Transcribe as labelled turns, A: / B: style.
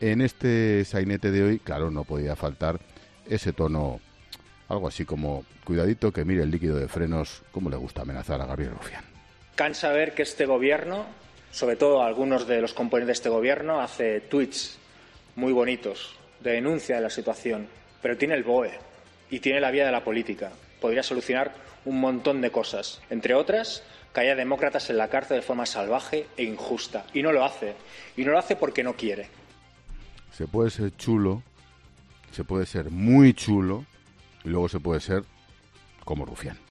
A: En este sainete de hoy, claro, no podía faltar ese tono, algo así como, cuidadito que mire el líquido de frenos, cómo le gusta amenazar a Gabriel Rufián.
B: Cansa ver que este gobierno, sobre todo algunos de los componentes de este gobierno, hace tuits muy bonitos de denuncia de la situación, pero tiene el BOE y tiene la vía de la política. Podría solucionar un montón de cosas, entre otras, que haya demócratas en la cárcel de forma salvaje e injusta. Y no lo hace. Y no lo hace porque no quiere.
A: Se puede ser chulo, se puede ser muy chulo, y luego se puede ser como Rufián.